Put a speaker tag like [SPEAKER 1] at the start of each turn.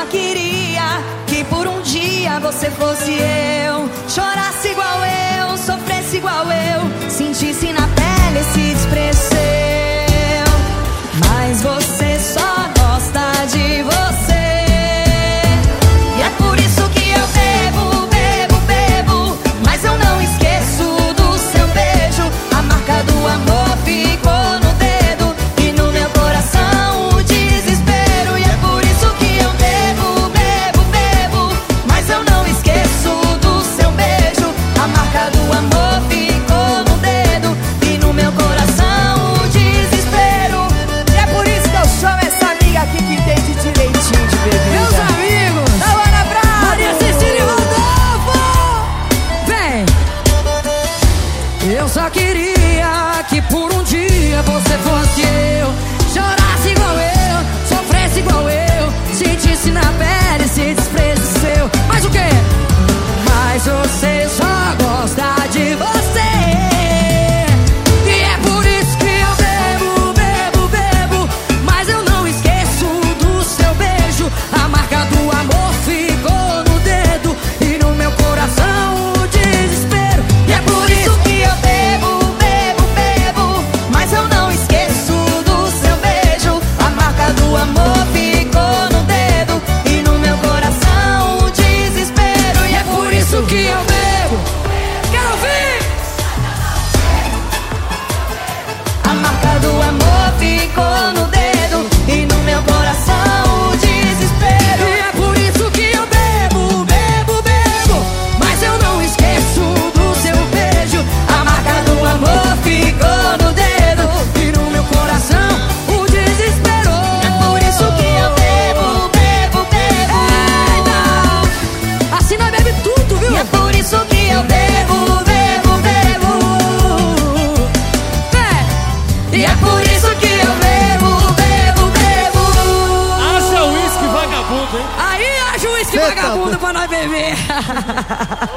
[SPEAKER 1] queria que por um dia você fosse eu, chorasse igual eu, sofresse igual eu, sentisse na pele esse desprezo seu. Mas você só gosta de você, e é por isso que eu bebo, bebo, bebo. Mas eu não esqueço do seu beijo. A marca do amor ficou no dedo e no meu coração o desespero. E é por isso que eu bebo, bebo, bebo. Mas eu não esqueço do seu beijo. A marca do amor ficou no dedo e no meu coração o desespero. E é por isso que eu chamo essa amiga aqui que entende direitinho de bebida.
[SPEAKER 2] Meus amigos,
[SPEAKER 1] da Ana Bravo,
[SPEAKER 2] Maria Cecília Rodolfo, vem! Eu só queria que por um dia você fosse eu, chorasse igual eu, sofresse igual eu, sentisse na pele esse desprezo seu. Mas o quê? Mas você só gosta de você, e é por isso que eu bebo, bebo, bebo. Mas eu não esqueço do seu beijo. A marca do amor ficou no dedo e no meu coração o desespero.
[SPEAKER 1] e é por isso que eu bebo, bebo, bebo. Mas eu não esqueço do seu beijo. A marca do amor ficou no dedo e no meu coração o desespero. E é por isso
[SPEAKER 2] que eu bebo. Quero ouvir!
[SPEAKER 1] a marca do amor ficou no dedo e no meu coração o desespero.
[SPEAKER 2] E é por isso que eu bebo, bebo, bebo. Mas eu não esqueço do seu beijo.
[SPEAKER 1] A marca do amor ficou no dedo
[SPEAKER 2] E no meu coração o desespero.
[SPEAKER 1] é por isso que eu bebo, bebo, bebo.
[SPEAKER 2] Eita! Assim nós bebe tudo, viu?
[SPEAKER 1] E é por isso que eu bebo, bebo, bebo. E é por isso que eu bebo, bebo, bebo.
[SPEAKER 3] Acha uísque vagabundo, hein?
[SPEAKER 2] Aí acha o uísque vagabundo pra nós beber.